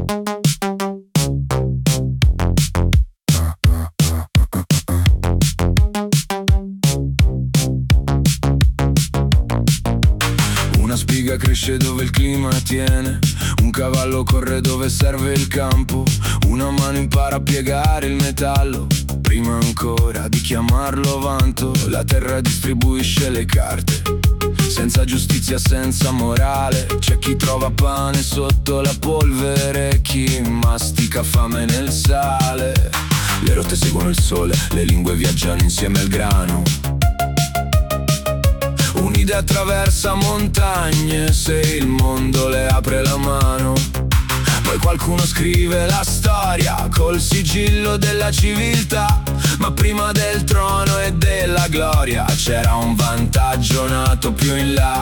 Una spiga cresce dove il clima tiene, un cavallo corre dove serve il campo, una mano impara a piegare il metallo, prima ancora di chiamarlo vanto. La terra distribuisce le carte, senza giustizia, senza morale. C'è chi trova pane sotto la polvere, chi mastica fame nel sale. Le rotte seguono il sole, le lingue viaggiano insieme al grano. Un'idea attraversa montagne, se il mondo le apre la mano. Poi qualcuno scrive la storia col sigillo della civiltà. Ma prima del trono e della gloria c'era un vantaggio nato più in là.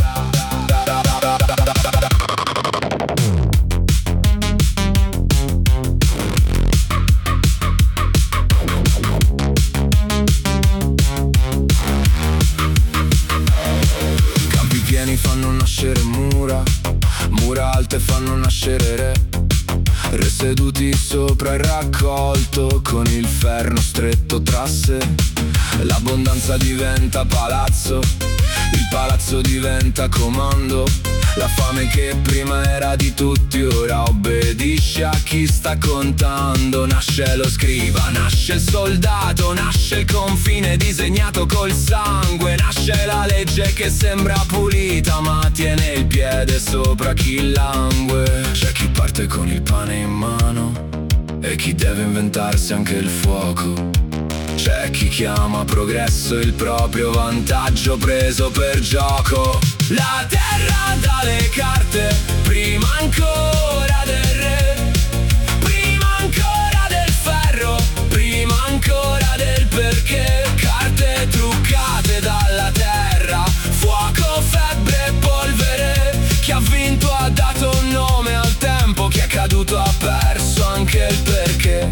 Fanno nascere mura, mura alte fanno nascere re seduti sopra il raccolto con il ferro stretto tra sé. L'abbondanza diventa palazzo, il palazzo diventa comando. La fame che prima era di tutti ora obbedisce a chi sta contando. Nasce lo scriba, nasce il soldato, nasce il confine disegnato col sangue. Nasce la legge che sembra pulita ma tiene il piede sopra chi langue. C'è chi parte con il pane in mano e chi deve inventarsi anche il fuoco. C'è chi chiama progresso il proprio vantaggio preso per gioco. La terra dà le carte, prima ancora del re, prima ancora del ferro, prima ancora del perché. Carte truccate dalla terra, fuoco, febbre, polvere. Chi ha vinto ha dato un nome al tempo, chi è caduto ha perso anche il perché.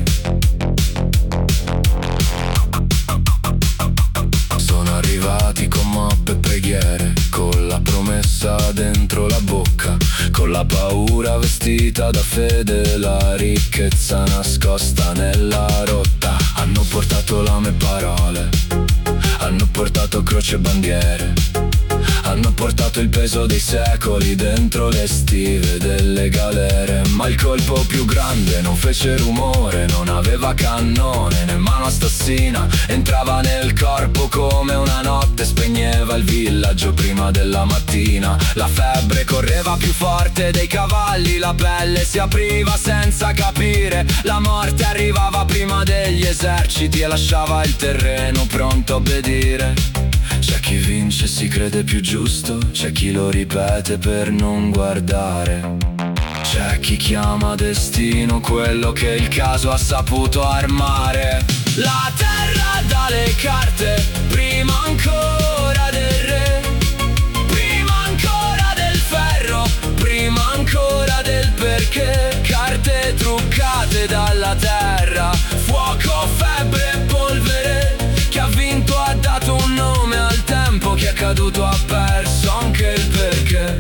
Arrivati con mappe e preghiere, con la promessa dentro la bocca, con la paura vestita da fede, la ricchezza nascosta nella rotta. Hanno portato lame e parole, hanno portato croce e bandiere, hanno portato il peso dei secoli dentro le stive delle galere. Ma il colpo più grande non fece rumore, non aveva cannone né mano assassina. Entrava nel corpo come una notte, spegneva il villaggio prima della mattina. La febbre correva più forte dei cavalli, la pelle si apriva senza capire. La morte arrivava prima degli eserciti e lasciava il terreno pronto a obbedire. C'è chi vince e si crede più giusto, c'è chi lo ripete per non guardare. C'è chi chiama destino quello che il caso ha saputo armare. La terra dà le carte, prima ancora del re, prima ancora del ferro, prima ancora del perché. Carte truccate dalla terra, fuoco, febbre e polvere. Chi ha vinto ha dato un nome al tempo, chi è caduto ha perso anche il perché.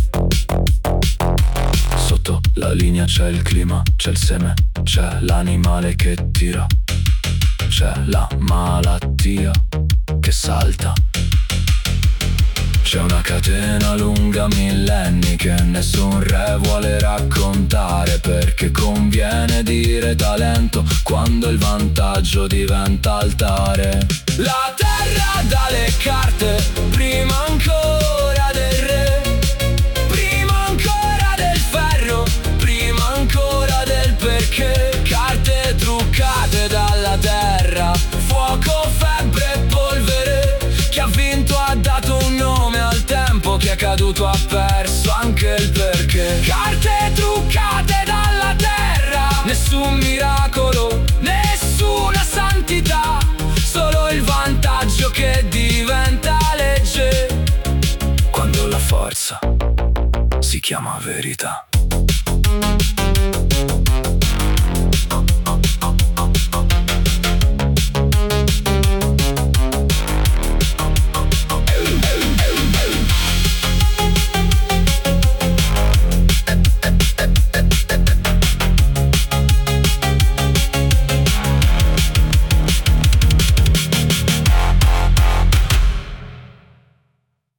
Sotto la linea c'è il clima, c'è il seme, c'è l'animale che tira, c'è la malattia che salta. C'è una catena lunga millenni che nessun re vuole raccontare, perché conviene dire talento quando il vantaggio diventa altare. La terra dà le carte, prima ancora del re, prima ancora del ferro, prima ancora del perché. Carte truccate dalla terra, fuoco, febbre e polvere. Chi ha vinto ha dato un nome al tempo, chi è caduto ha perso anche il perché. Carte truccate dalla terra, nessun miracolo, nessuna santità, solo il vantaggio che diventa legge quando la forza si chiama verità.